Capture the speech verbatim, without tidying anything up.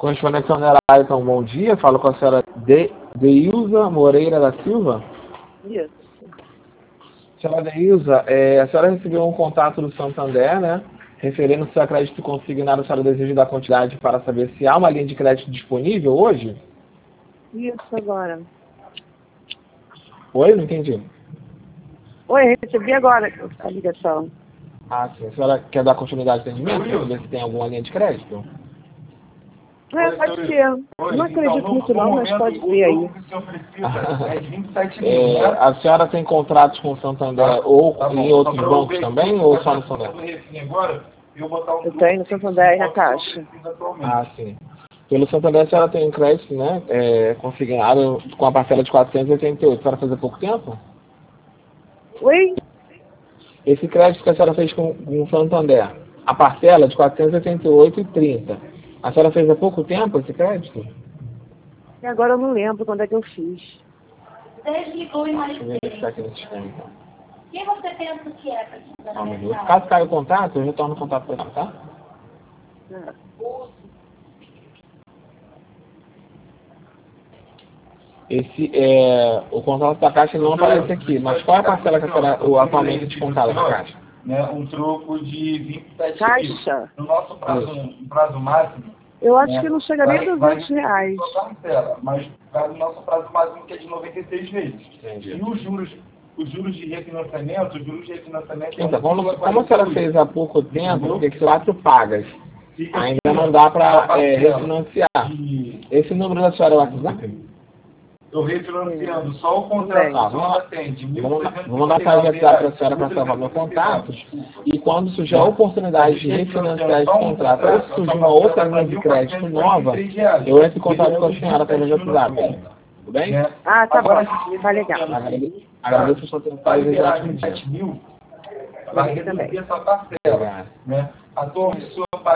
Correspondente Sônia Laison, bom dia. Falo com a senhora De, Deilza Moreira da Silva. Isso. Senhora Deilza, é, a senhora recebeu um contato do Santander, né? Referindo se o crédito consignado, a senhora deseja da quantidade para saber se há uma linha de crédito disponível hoje? Isso, agora. Oi, não entendi. Oi, recebi agora a ligação. Ah, sim. A senhora quer dar continuidade ao atendimento para saber se tem alguma linha de crédito? É, pode ser. Não acredito muito não, mas pode ser aí. É, a senhora tem contratos com o Santander ou em outros bancos também, ou só no Santander? Eu tenho no Santander e na Caixa. Ah, sim. Pelo Santander a senhora tem um crédito, né, é, consignado com a parcela de quatrocentos e oitenta e oito. A senhora fez há pouco tempo? Oi? Esse crédito que a senhora fez com, com o Santander, a parcela de quatrocentos e oitenta e oito reais e trinta centavos. A senhora fez há pouco tempo esse crédito? E agora eu não lembro quando é que eu fiz. Desligou e mais Deixa eu verificar aqui no sistema, então. Quem você pensa que é para te Só um minuto. Caso caia o contato, eu retorno o contato para ela, tá? É. Esse, é, o contato da Caixa não aparece aqui, mas qual é a parcela que a senhora o, atualmente descontada na Caixa? Né, um troco de vinte e sete Caixa? mil. No nosso prazo, um prazo máximo, Eu acho né, que não chega nem a duzentos reais. só parcela, mas vai no nosso prazo máximo que é de noventa e seis meses. Entendi. E os juros, os juros de refinanciamento, os juros de refinanciamento... Então, como, como a senhora fez há pouco tempo, porque que quatro pagas, ainda não dá para é, refinanciar. Esse número da senhora é o WhatsApp? Eu refinanciando só o contrato Tá, que vamos, atende. vamos, vamos mandar para o WhatsApp para a senhora para salvar meu contato. E quando surgir a oportunidade de refinanciar esse contrato, ou se surgir uma outra linha de crédito nova, eu entro em contato com a senhora através do WhatsApp. Tudo bem? Ah, tá bom. Tá legal. Agradeço, agradeço a sua atenção e desejo ótimo dia. Vai também. reduzir essa parcela, né? A tua